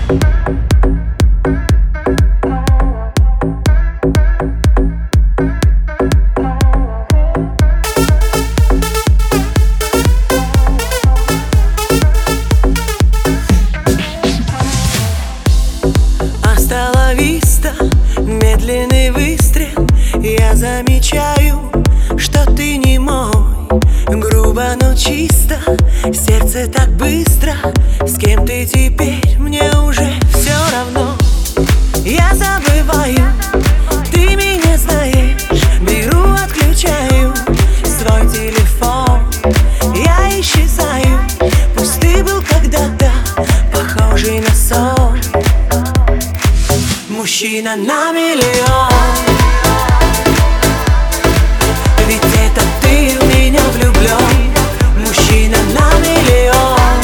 Медленный выстрел, я замечаю, что ты не мой. Грубо, но чисто, сердце так быстро. С кем ты теперь, мне уже все равно. Я забываю, ты меня знаешь. Беру, отключаю свой телефон. Я исчезаю, пусть ты был когда-то похожий на сон. Мужчина на миллион, ведь это ты в меня влюблен. Мужчина на миллион,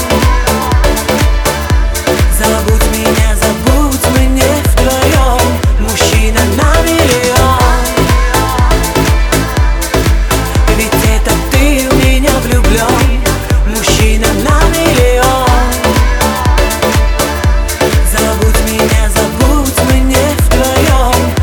забудь меня, забудь мы не вдвоем. Мужчина на миллион, ведь это ты в меня влюблен. Мужчина на миллион, забудь меня, забудь мы не вдвоем.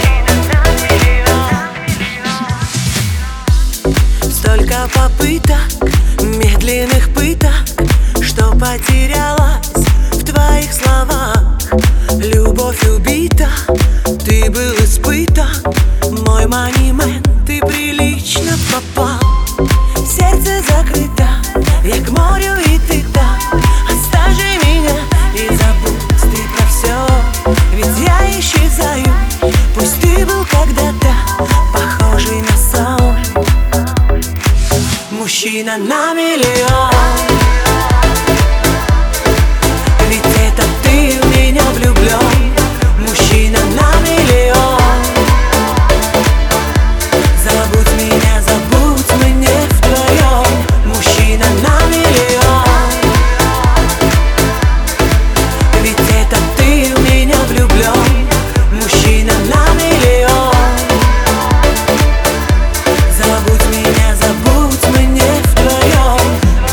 Столько попыток, медленных пыток, что потерялась в твоих словах. Любовь убита, ты был испытан. Мой манимен, ты прилично попал. Сердце закрыто, я к морю и ты там. Оставь же меня и забудь ты про все. Ведь я исчезаю, пусть ты был когда-то похожий на сон. Мужчина на миллион, ведь это ты в меня влюблен. Мужчина на миллион, забудь меня, забудь мы не вдвоем. Мужчина на миллион, ведь это ты в меня влюблен. Мужчина на миллион, забудь меня, забудь мы не вдвоем.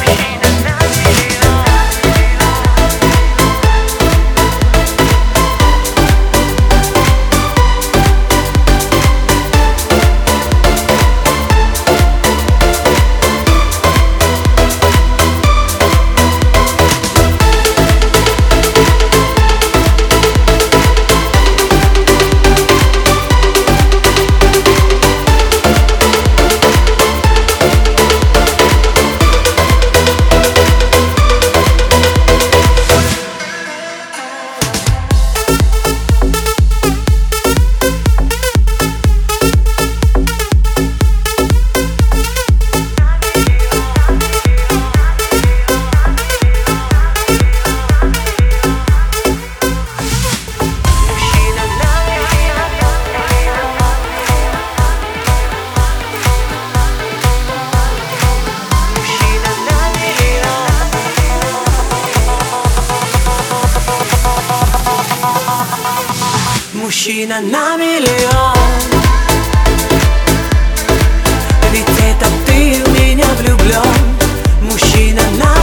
Мужчина на миллион, ведь это ты в меня влюблен. Мужчина на